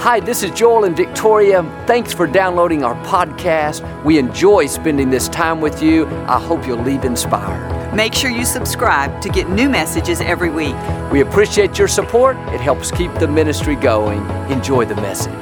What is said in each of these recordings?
Hi, this is Joel and Victoria. Thanks for downloading our podcast. We enjoy spending this time with you. I hope you'll leave inspired. Make sure you subscribe to get new messages every week. We appreciate your support. It helps keep the ministry going. Enjoy the message.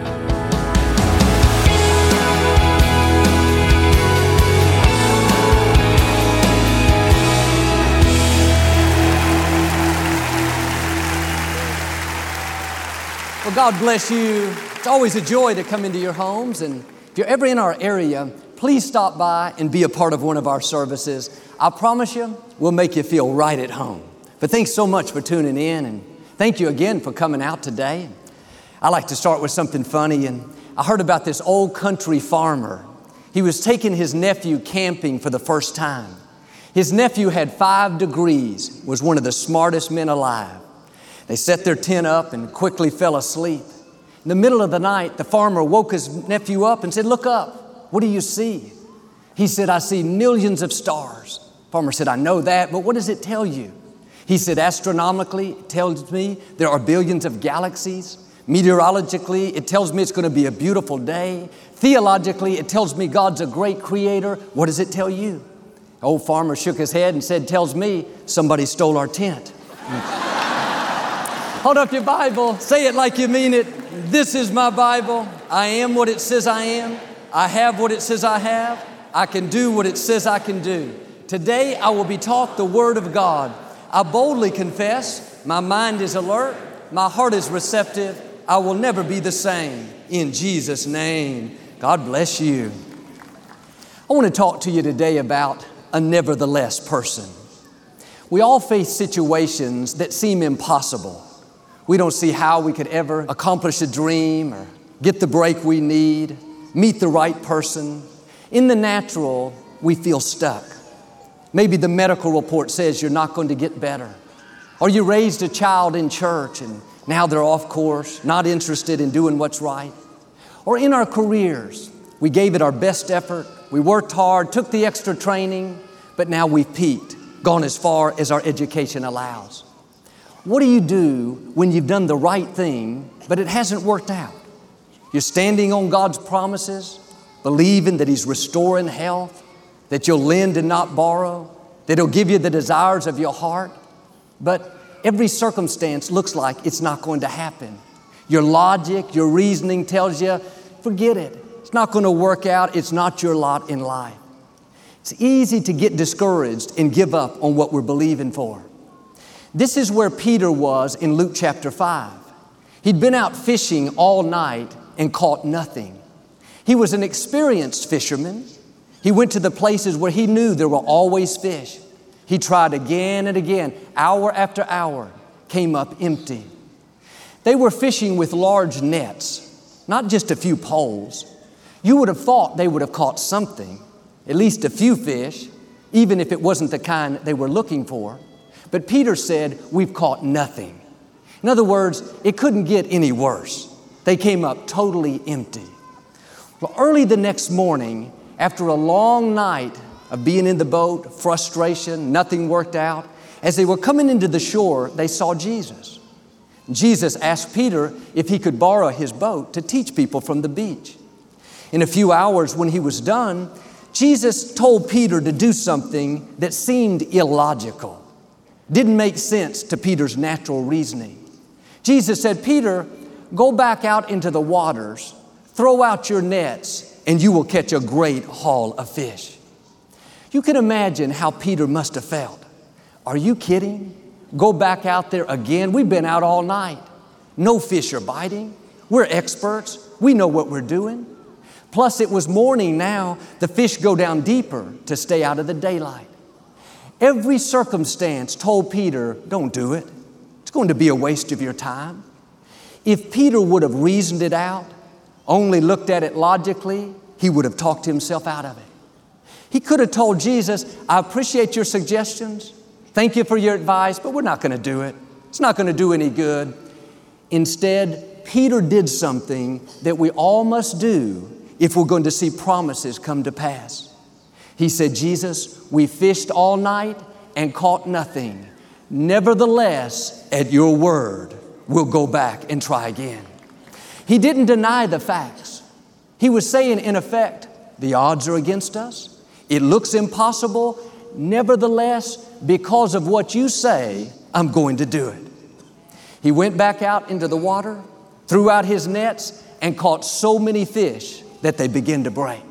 Well, God bless you. It's always a joy to come into your homes. And if you're ever in our area, please stop by and be a part of one of our services. I promise you, we'll make you feel right at home. But thanks so much for tuning in. And thank you again for coming out today. I like to start with something funny. And I heard about this old country farmer. He was taking his nephew camping for the first time. His nephew had 5 degrees, was one of the smartest men alive. They set their tent up and quickly fell asleep. In the middle of the night, the farmer woke his nephew up and said, "Look up. What do you see?" He said, "I see millions of stars." Farmer said, "I know that, but what does it tell you?" He said, "Astronomically, it tells me there are billions of galaxies. Meteorologically, it tells me it's going to be a beautiful day. Theologically, it tells me God's a great creator. What does it tell you?" The old farmer shook his head and said, "Tells me somebody stole our tent." Hold up your Bible. Say it like you mean it. This is my Bible. I am what it says I am. I have what it says I have. I can do what it says I can do. Today I will be taught the Word of God. I boldly confess, my mind is alert, my heart is receptive. I will never be the same. In Jesus' name, God bless you. I want to talk to you today about a nevertheless person. We all face situations that seem impossible. We don't see how we could ever accomplish a dream or get the break we need, meet the right person. In the natural, we feel stuck. Maybe the medical report says you're not going to get better. Or you raised a child in church and now they're off course, not interested in doing what's right. Or in our careers, we gave it our best effort, we worked hard, took the extra training, but now we've peaked, gone as far as our education allows. What do you do when you've done the right thing, but it hasn't worked out? You're standing on God's promises, believing that He's restoring health, that you'll lend and not borrow, that He'll give you the desires of your heart. But every circumstance looks like it's not going to happen. Your logic, your reasoning tells you, forget it. It's not going to work out. It's not your lot in life. It's easy to get discouraged and give up on what we're believing for. This is where Peter was in Luke chapter 5. He'd been out fishing all night and caught nothing. He was an experienced fisherman. He went to the places where he knew there were always fish. He tried again and again, hour after hour, came up empty. They were fishing with large nets, not just a few poles. You would have thought they would have caught something, at least a few fish, even if it wasn't the kind they were looking for. But Peter said, "We've caught nothing." In other words, it couldn't get any worse. They came up totally empty. Well, early the next morning, after a long night of being in the boat, frustration, nothing worked out, as they were coming into the shore, they saw Jesus. Jesus asked Peter if he could borrow his boat to teach people from the beach. In a few hours when he was done, Jesus told Peter to do something that seemed illogical. Didn't make sense to Peter's natural reasoning. Jesus said, "Peter, go back out into the waters, throw out your nets, and you will catch a great haul of fish." You can imagine how Peter must have felt. Are you kidding? Go back out there again? We've been out all night. No fish are biting. We're experts. We know what we're doing. Plus, it was morning now. The fish go down deeper to stay out of the daylight. Every circumstance told Peter, don't do it. It's going to be a waste of your time. If Peter would have reasoned it out, only looked at it logically, he would have talked himself out of it. He could have told Jesus, "I appreciate your suggestions. Thank you for your advice, but we're not going to do it. It's not going to do any good." Instead, Peter did something that we all must do if we're going to see promises come to pass. He said, "Jesus, we fished all night and caught nothing. Nevertheless, at your word, we'll go back and try again." He didn't deny the facts. He was saying, in effect, the odds are against us. It looks impossible. Nevertheless, because of what you say, I'm going to do it. He went back out into the water, threw out his nets, and caught so many fish that they began to break.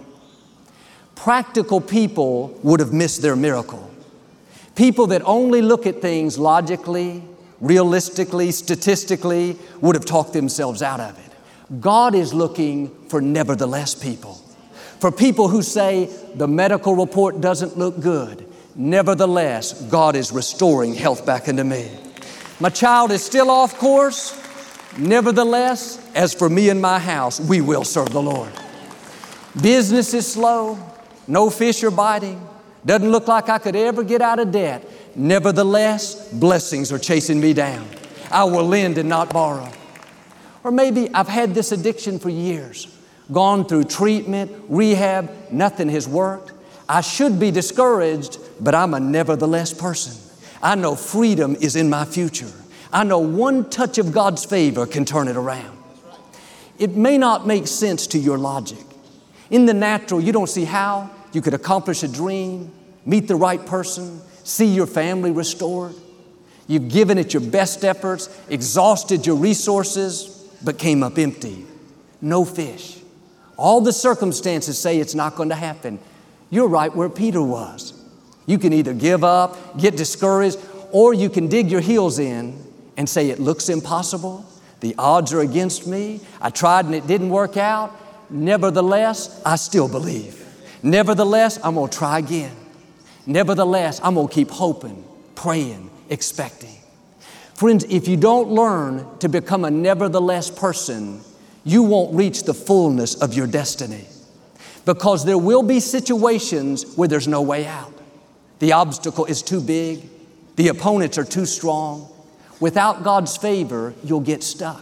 Practical people would have missed their miracle. People that only look at things logically, realistically, statistically, would have talked themselves out of it. God is looking for nevertheless people. For people who say the medical report doesn't look good, nevertheless, God is restoring health back into me. My child is still off course. Nevertheless, as for me and my house, we will serve the Lord. Business is slow. No fish are biting. Doesn't look like I could ever get out of debt. Nevertheless, blessings are chasing me down. I will lend and not borrow. Or maybe I've had this addiction for years, gone through treatment, rehab, nothing has worked. I should be discouraged, but I'm a nevertheless person. I know freedom is in my future. I know one touch of God's favor can turn it around. It may not make sense to your logic. In the natural, you don't see how you could accomplish a dream, meet the right person, see your family restored. You've given it your best efforts, exhausted your resources, but came up empty. No fish. All the circumstances say it's not going to happen. You're right where Peter was. You can either give up, get discouraged, or you can dig your heels in and say it looks impossible. The odds are against me. I tried and it didn't work out. Nevertheless, I still believe. Nevertheless, I'm going to try again. Nevertheless, I'm going to keep hoping, praying, expecting. Friends, if you don't learn to become a nevertheless person, you won't reach the fullness of your destiny. Because there will be situations where there's no way out. The obstacle is too big. The opponents are too strong. Without God's favor, you'll get stuck.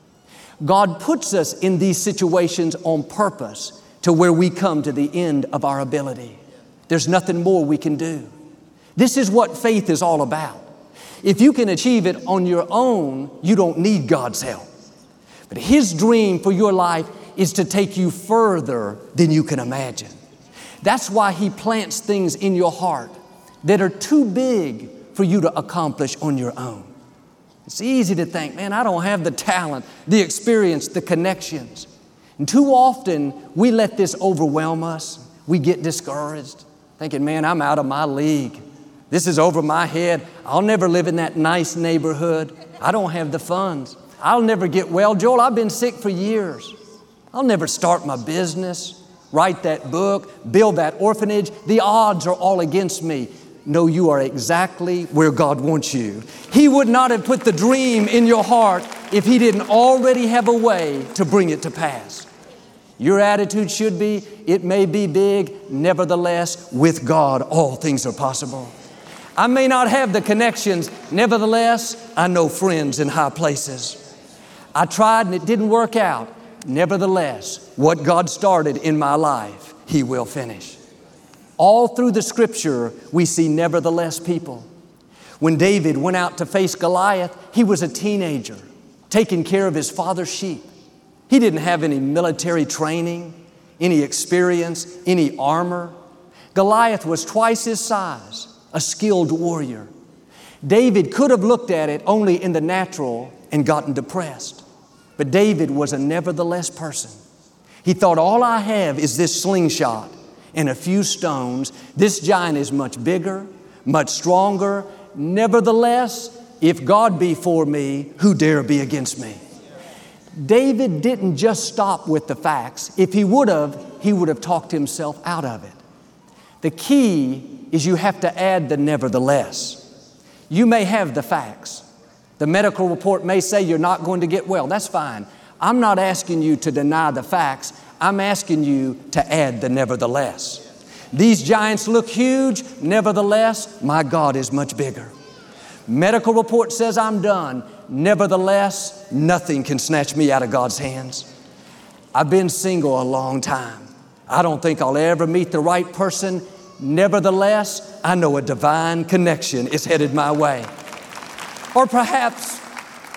God puts us in these situations on purpose to where we come to the end of our ability. There's nothing more we can do. This is what faith is all about. If you can achieve it on your own, you don't need God's help. But His dream for your life is to take you further than you can imagine. That's why He plants things in your heart that are too big for you to accomplish on your own. It's easy to think, man, I don't have the talent, the experience, the connections. And too often we let this overwhelm us. We get discouraged, thinking, man, I'm out of my league. This is over my head. I'll never live in that nice neighborhood. I don't have the funds. I'll never get well. Joel, I've been sick for years. I'll never start my business, write that book, build that orphanage. The odds are all against me. No, you are exactly where God wants you. He would not have put the dream in your heart if He didn't already have a way to bring it to pass. Your attitude should be, it may be big, nevertheless, with God, all things are possible. I may not have the connections, nevertheless, I know friends in high places. I tried and it didn't work out. Nevertheless, what God started in my life, He will finish. All through the Scripture, we see nevertheless people. When David went out to face Goliath, he was a teenager, taking care of his father's sheep. He didn't have any military training, any experience, any armor. Goliath was twice his size, a skilled warrior. David could have looked at it only in the natural and gotten depressed. But David was a nevertheless person. He thought, all I have is this slingshot and a few stones. This giant is much bigger, much stronger. Nevertheless, if God be for me, who dare be against me? David didn't just stop with the facts. If he would have talked himself out of it. The key is you have to add the nevertheless. You may have the facts. The medical report may say you're not going to get well. That's fine. I'm not asking you to deny the facts. I'm asking you to add the nevertheless. These giants look huge. Nevertheless, my God is much bigger. Medical report says I'm done. Nevertheless, nothing can snatch me out of God's hands. I've been single a long time. I don't think I'll ever meet the right person. Nevertheless, I know a divine connection is headed my way. Or perhaps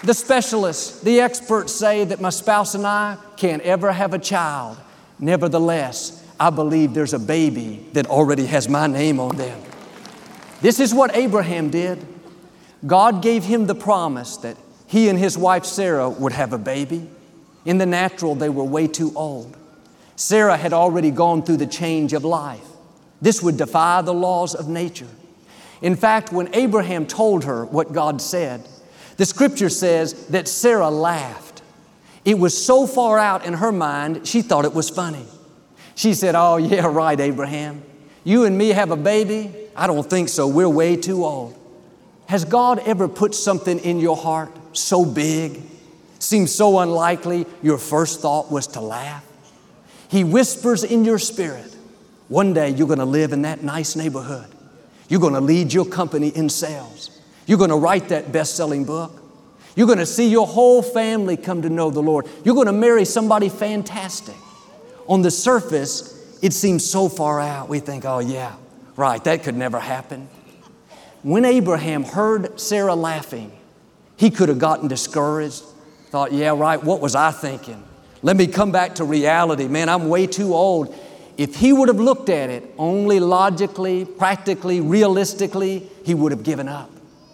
The specialists, the experts say that my spouse and I can't ever have a child. Nevertheless, I believe there's a baby that already has my name on them. This is what Abraham did. God gave him the promise that he and his wife Sarah would have a baby. In the natural, they were way too old. Sarah had already gone through the change of life. This would defy the laws of nature. In fact, when Abraham told her what God said, the Scripture says that Sarah laughed. It was so far out in her mind, she thought it was funny. She said, "Oh, yeah, right, Abraham. You and me have a baby? I don't think so. We're way too old." Has God ever put something in your heart so big, seems so unlikely, your first thought was to laugh? He whispers in your spirit, one day you're going to live in that nice neighborhood. You're going to lead your company in sales. You're going to write that best-selling book. You're going to see your whole family come to know the Lord. You're going to marry somebody fantastic. On the surface, it seems so far out. We think, oh yeah, right, that could never happen. When Abraham heard Sarah laughing, he could have gotten discouraged, thought, yeah, right, what was I thinking? Let me come back to reality. Man, I'm way too old. If he would have looked at it only logically, practically, realistically, he would have given up.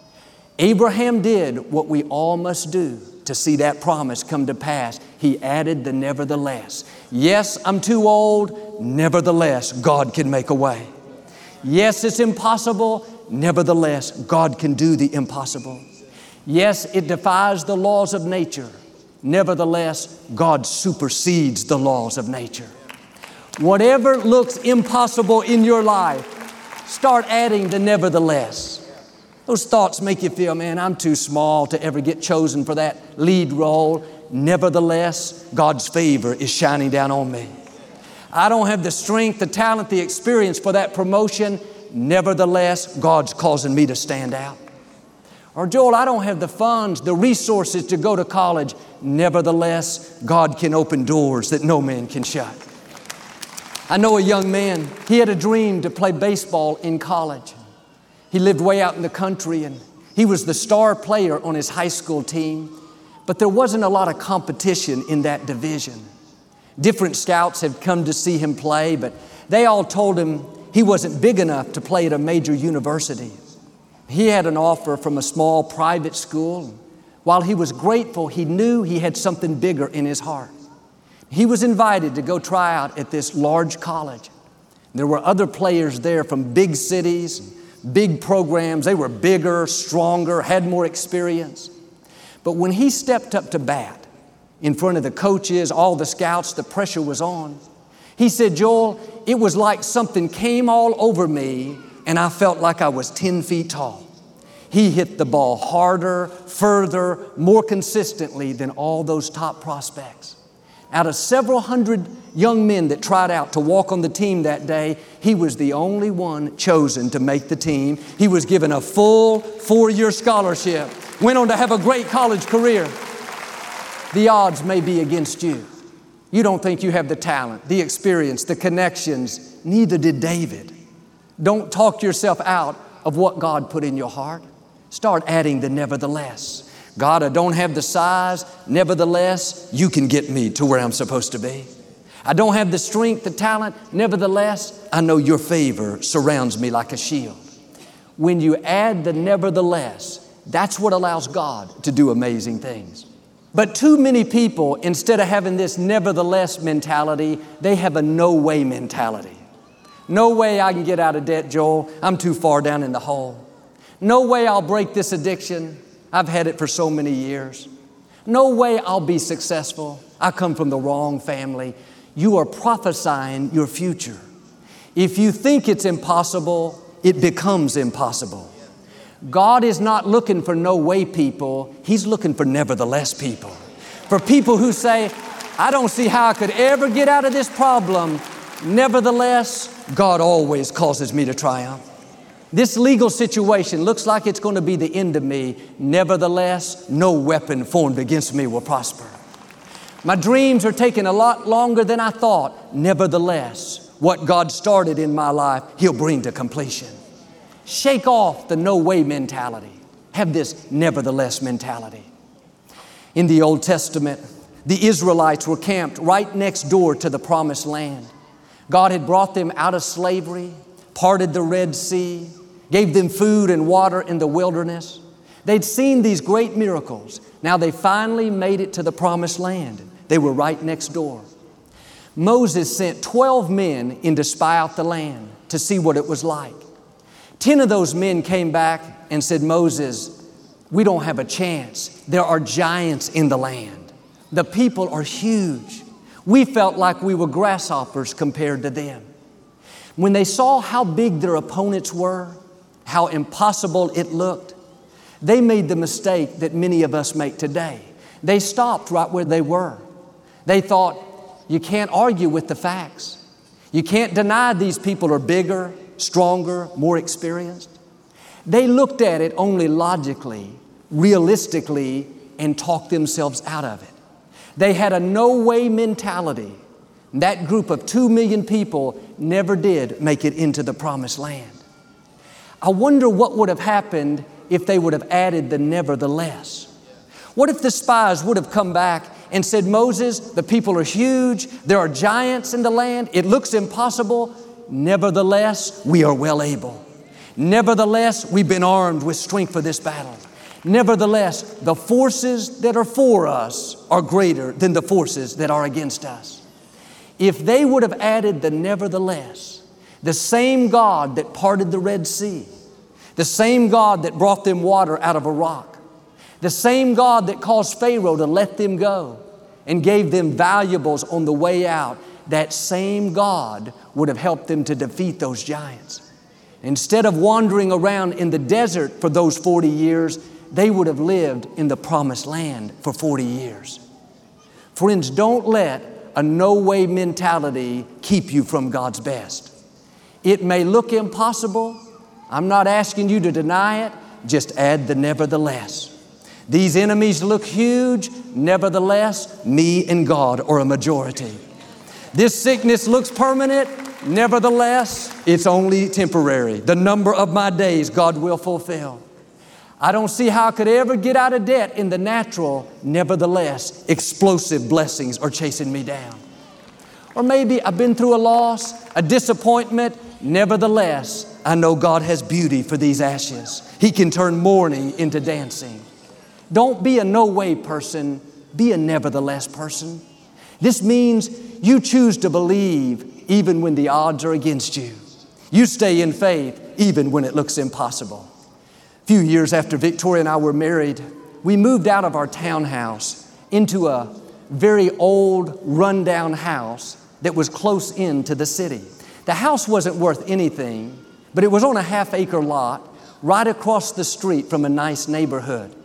Abraham did what we all must do to see that promise come to pass. He added the nevertheless. Yes, I'm too old. Nevertheless, God can make a way. Yes, it's impossible. Nevertheless, God can do the impossible. Yes, it defies the laws of nature. Nevertheless, God supersedes the laws of nature. Whatever looks impossible in your life, start adding the nevertheless. Those thoughts make you feel, man, I'm too small to ever get chosen for that lead role. Nevertheless, God's favor is shining down on me. I don't have the strength, the talent, the experience for that promotion. Nevertheless, God's causing me to stand out. Or Joel, I don't have the funds, the resources to go to college. Nevertheless, God can open doors that no man can shut. I know a young man, he had a dream to play baseball in college. He lived way out in the country and he was the star player on his high school team, but there wasn't a lot of competition in that division. Different scouts had come to see him play, but they all told him he wasn't big enough to play at a major university. He had an offer from a small private school. While he was grateful, he knew he had something bigger in his heart. He was invited to go try out at this large college. There were other players there from big cities, big programs. They were bigger, stronger, had more experience. But when he stepped up to bat in front of the coaches, all the scouts, the pressure was on. He said, Joel, it was like something came all over me and I felt like I was 10 feet tall. He hit the ball harder, further, more consistently than all those top prospects. Out of several hundred young men that tried out to walk on the team that day, he was the only one chosen to make the team. He was given a full 4-year scholarship, went on to have a great college career. The odds may be against you. You don't think you have the talent, the experience, the connections. Neither did David. Don't talk yourself out of what God put in your heart. Start adding the nevertheless. God, I don't have the size. Nevertheless, you can get me to where I'm supposed to be. I don't have the strength, the talent. Nevertheless, I know your favor surrounds me like a shield. When you add the nevertheless, that's what allows God to do amazing things. But too many people, instead of having this nevertheless mentality, they have a no way mentality. No way I can get out of debt, Joel. I'm too far down in the hole. No way I'll break this addiction. I've had it for so many years. No way I'll be successful. I come from the wrong family. You are prophesying your future. If you think it's impossible, it becomes impossible. God is not looking for no way people. He's looking for nevertheless people. For people who say, I don't see how I could ever get out of this problem. Nevertheless, God always causes me to triumph. This legal situation looks like it's going to be the end of me. Nevertheless, no weapon formed against me will prosper. My dreams are taking a lot longer than I thought. Nevertheless, what God started in my life, He'll bring to completion. Shake off the no way mentality. Have this nevertheless mentality. In the Old Testament, the Israelites were camped right next door to the Promised Land. God had brought them out of slavery, parted the Red Sea, gave them food and water in the wilderness. They'd seen these great miracles. Now they finally made it to the Promised Land. They were right next door. Moses sent 12 men in to spy out the land to see what it was like. 10 of those men came back and said, Moses, we don't have a chance. There are giants in the land. The people are huge. We felt like we were grasshoppers compared to them. When they saw how big their opponents were, how impossible it looked, they made the mistake that many of us make today. They stopped right where they were. They thought, you can't argue with the facts. You can't deny these people are bigger, stronger, more experienced. They looked at it only logically, realistically, and talked themselves out of it. They had a no-way mentality. That group of 2 million people never did make it into the Promised Land. I wonder what would have happened if they would have added the nevertheless. What if the spies would have come back and said, Moses, the people are huge, there are giants in the land, it looks impossible, nevertheless, we are well able. Nevertheless, we've been armed with strength for this battle. Nevertheless, the forces that are for us are greater than the forces that are against us. If they would have added the nevertheless, the same God that parted the Red Sea, the same God that brought them water out of a rock, the same God that caused Pharaoh to let them go and gave them valuables on the way out, that same God would have helped them to defeat those giants. Instead of wandering around in the desert for those 40 years, they would have lived in the Promised Land for 40 years. Friends, don't let a no-way mentality keep you from God's best. It may look impossible. I'm not asking you to deny it. Just add the nevertheless. These enemies look huge. Nevertheless, me and God are a majority. This sickness looks permanent. Nevertheless, it's only temporary. The number of my days God will fulfill. I don't see how I could ever get out of debt in the natural. Nevertheless, explosive blessings are chasing me down. Or maybe I've been through a loss, a disappointment. Nevertheless, I know God has beauty for these ashes. He can turn mourning into dancing. Don't be a no-way person. Be a nevertheless person. This means you choose to believe even when the odds are against you. You stay in faith even when it looks impossible. A few years after Victoria and I were married, we moved out of our townhouse into a very old, rundown house that was close in to the city. The house wasn't worth anything, but it was on a half-acre lot right across the street from a nice neighborhood.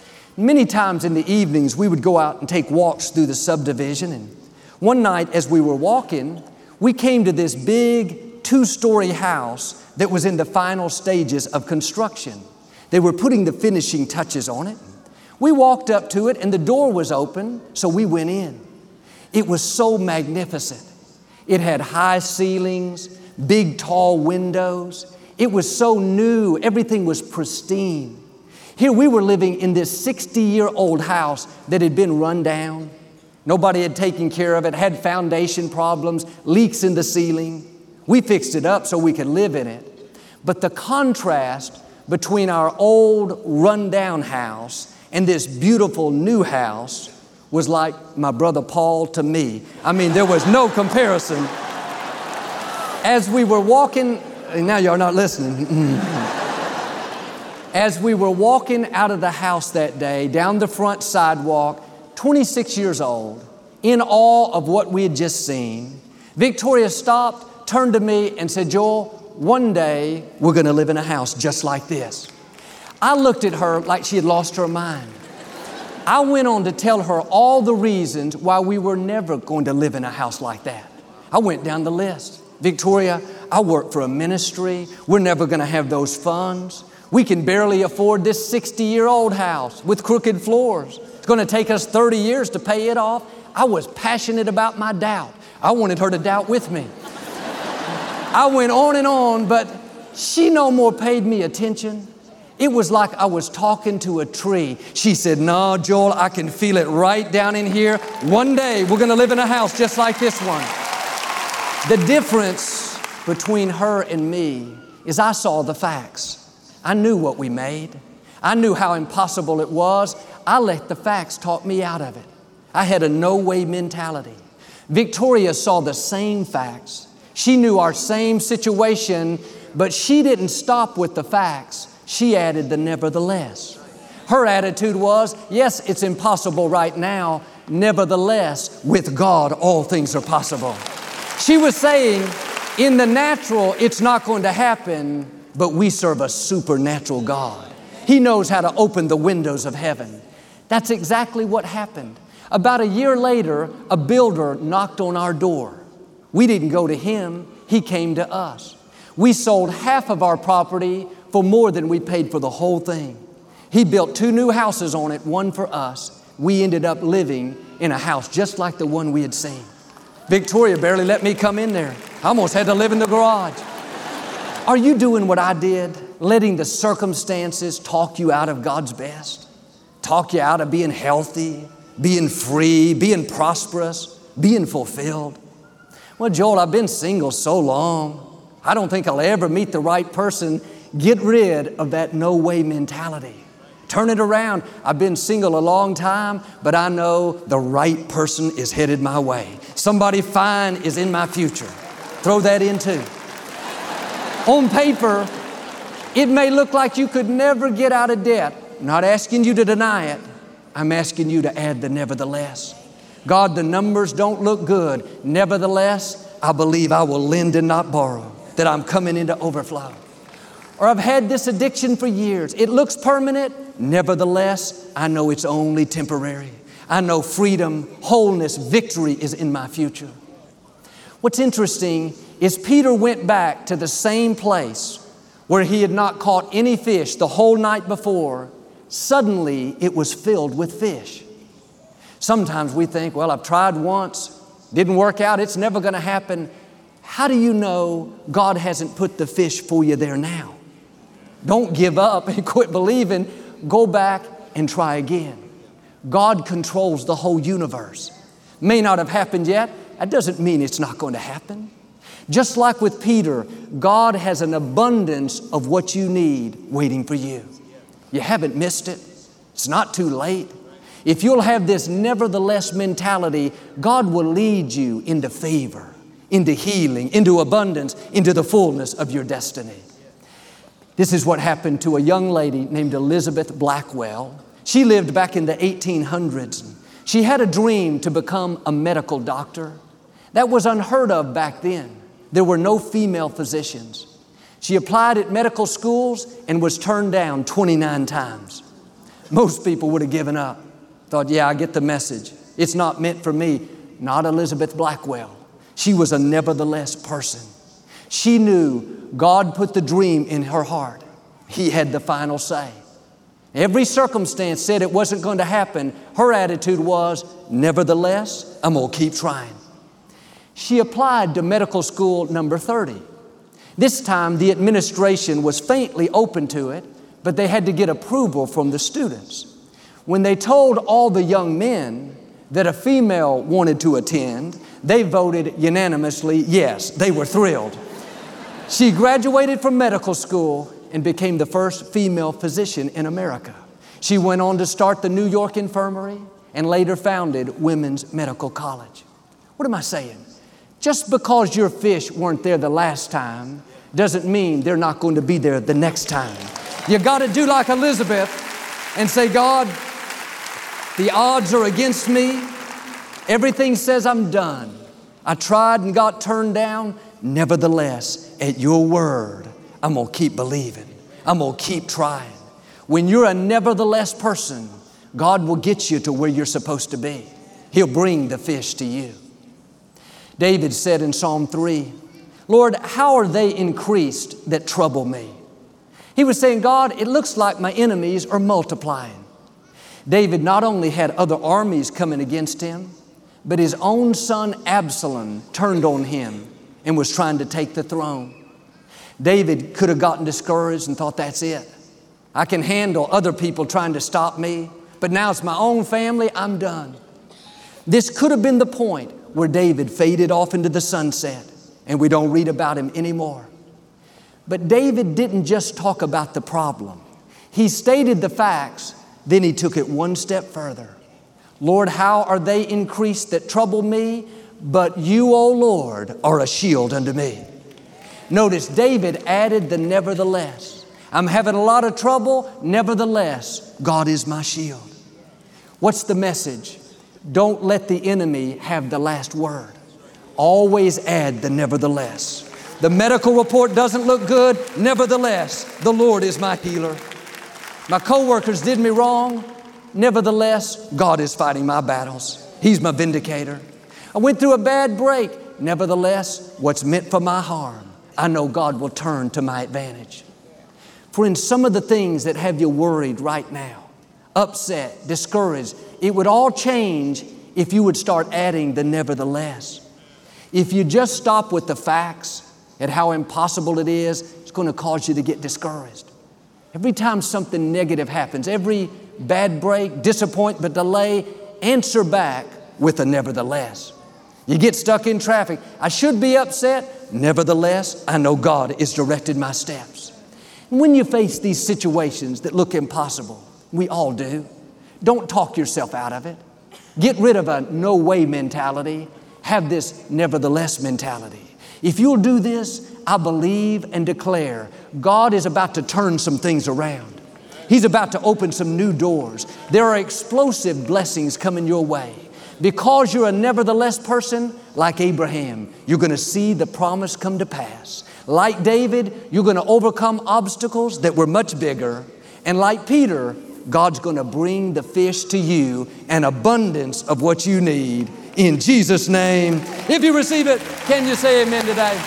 Many times in the evenings, we would go out and take walks through the subdivision. And one night as we were walking, we came to this big 2-story house that was in the final stages of construction. They were putting the finishing touches on it. We walked up to it and the door was open, so we went in. It was so magnificent. It had high ceilings, big tall windows. It was so new. Everything was pristine. Here we were living in this 60-year-old house that had been run down. Nobody had taken care of it, had foundation problems, leaks in the ceiling. We fixed it up so we could live in it. But the contrast between our old run-down house and this beautiful new house was like my brother Paul to me. I mean, there was no comparison. As we were walking, now y'all not listening. As we were walking out of the house that day, down the front sidewalk, 26 years old, in awe of what we had just seen, Victoria stopped, turned to me and said, Joel, one day we're going to live in a house just like this. I looked at her like she had lost her mind. I went on to tell her all the reasons why we were never going to live in a house like that. I went down the list. Victoria, I work for a ministry. We're never going to have those funds. We can barely afford this 60-year-old house with crooked floors. It's going to take us 30 years to pay it off. I was passionate about my doubt. I wanted her to doubt with me. I went on and on, but she no more paid me attention. It was like I was talking to a tree. She said, "No, Joel, I can feel it right down in here. One day we're going to live in a house just like this one." The difference between her and me is I saw the facts. I knew what we made. I knew how impossible it was. I let the facts talk me out of it. I had a no-way mentality. Victoria saw the same facts. She knew our same situation, but she didn't stop with the facts. She added the nevertheless. Her attitude was, yes, it's impossible right now. Nevertheless, with God, all things are possible. She was saying, in the natural, it's not going to happen, but we serve a supernatural God. He knows how to open the windows of heaven. That's exactly what happened. About a year later, a builder knocked on our door. We didn't go to him. He came to us. We sold half of our property for more than we paid for the whole thing. He built 2 new houses on it, one for us. We ended up living in a house just like the one we had seen. Victoria barely let me come in there. I almost had to live in the garage. Are you doing what I did? Letting the circumstances talk you out of God's best? Talk you out of being healthy, being free, being prosperous, being fulfilled? Well, Joel, I've been single so long. I don't think I'll ever meet the right person. Get rid of that no-way mentality. Turn it around. I've been single a long time, but I know the right person is headed my way. Somebody fine is in my future. Throw that in too. On paper, it may look like you could never get out of debt. I'm not asking you to deny it. I'm asking you to add the nevertheless. God, the numbers don't look good. Nevertheless, I believe I will lend and not borrow, that I'm coming into overflow. Or I've had this addiction for years. It looks permanent. Nevertheless, I know it's only temporary. I know freedom, wholeness, victory is in my future. What's interesting is Peter went back to the same place where he had not caught any fish the whole night before. Suddenly, it was filled with fish. Sometimes we think, well, I've tried once, didn't work out, it's never going to happen. How do you know God hasn't put the fish for you there now? Don't give up and quit believing. Go back and try again. God controls the whole universe. May not have happened yet. That doesn't mean it's not going to happen. Just like with Peter, God has an abundance of what you need waiting for you. You haven't missed it. It's not too late. If you'll have this nevertheless mentality, God will lead you into favor, into healing, into abundance, into the fullness of your destiny. This is what happened to a young lady named Elizabeth Blackwell. She lived back in the 1800s. She had a dream to become a medical doctor. That was unheard of back then. There were no female physicians. She applied at medical schools and was turned down 29 times. Most people would have given up. Thought, yeah, I get the message. It's not meant for me. Not Elizabeth Blackwell. She was a nevertheless person. She knew God put the dream in her heart. He had the final say. Every circumstance said it wasn't going to happen. Her attitude was, nevertheless, I'm going to keep trying. She applied to medical school number 30. This time, the administration was faintly open to it, but they had to get approval from the students. When they told all the young men that a female wanted to attend, they voted unanimously yes. They were thrilled. She graduated from medical school and became the first female physician in America. She went on to start the New York Infirmary and later founded Women's Medical College. What am I saying? Just because your fish weren't there the last time doesn't mean they're not going to be there the next time. You got to do like Elizabeth and say, God, the odds are against me. Everything says I'm done. I tried and got turned down. Nevertheless, at your word, I'm going to keep believing. I'm going to keep trying. When you're a nevertheless person, God will get you to where you're supposed to be. He'll bring the fish to you. David said in Psalm 3, Lord, how are they increased that trouble me? He was saying, God, it looks like my enemies are multiplying. David not only had other armies coming against him, but his own son Absalom turned on him and was trying to take the throne. David could have gotten discouraged and thought, that's it. I can handle other people trying to stop me, but now it's my own family, I'm done. This could have been the point where David faded off into the sunset and we don't read about him anymore. But David didn't just talk about the problem. He stated the facts, then he took it one step further. Lord, how are they increased that trouble me? But you, O Lord, are a shield unto me. Notice David added the nevertheless. I'm having a lot of trouble, nevertheless, God is my shield. What's the message? Don't let the enemy have the last word. Always add the nevertheless. The medical report doesn't look good, nevertheless, the Lord is my healer. My coworkers did me wrong, nevertheless, God is fighting my battles. He's my vindicator. I went through a bad break, nevertheless, what's meant for my harm, I know God will turn to my advantage. Friends, some of the things that have you worried right now, upset, discouraged, it would all change if you would start adding the nevertheless. If you just stop with the facts and how impossible it is, it's going to cause you to get discouraged. Every time something negative happens, every bad break, disappointment, delay, answer back with a nevertheless. You get stuck in traffic. I should be upset. Nevertheless, I know God has directed my steps. And when you face these situations that look impossible, we all do, don't talk yourself out of it. Get rid of a no way mentality. Have this nevertheless mentality. If you'll do this, I believe and declare God is about to turn some things around. He's about to open some new doors. There are explosive blessings coming your way. Because you're a nevertheless person, like Abraham, you're going to see the promise come to pass. Like David, you're going to overcome obstacles that were much bigger. And like Peter, God's going to bring the fish to you, an abundance of what you need. In Jesus' name. If you receive it, can you say amen today?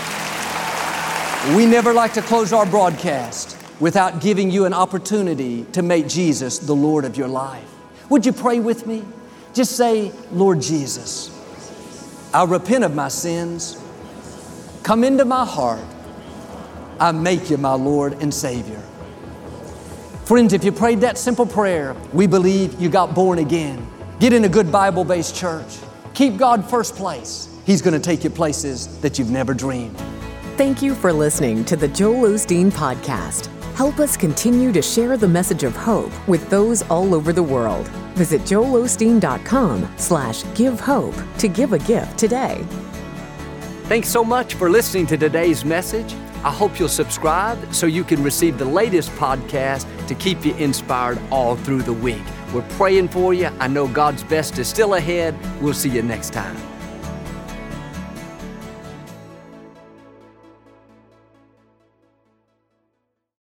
We never like to close our broadcast without giving you an opportunity to make Jesus the Lord of your life. Would you pray with me? Just say, Lord Jesus, I repent of my sins. Come into my heart. I make you my Lord and Savior. Friends, if you prayed that simple prayer, we believe you got born again. Get in a good Bible-based church. Keep God first place. He's going to take you places that you've never dreamed. Thank you for listening to the Joel Osteen Podcast. Help us continue to share the message of hope with those all over the world. Visit joelosteen.com/give hope to give a gift today. Thanks so much for listening to today's message. I hope you'll subscribe so you can receive the latest podcast to keep you inspired all through the week. We're praying for you. I know God's best is still ahead. We'll see you next time.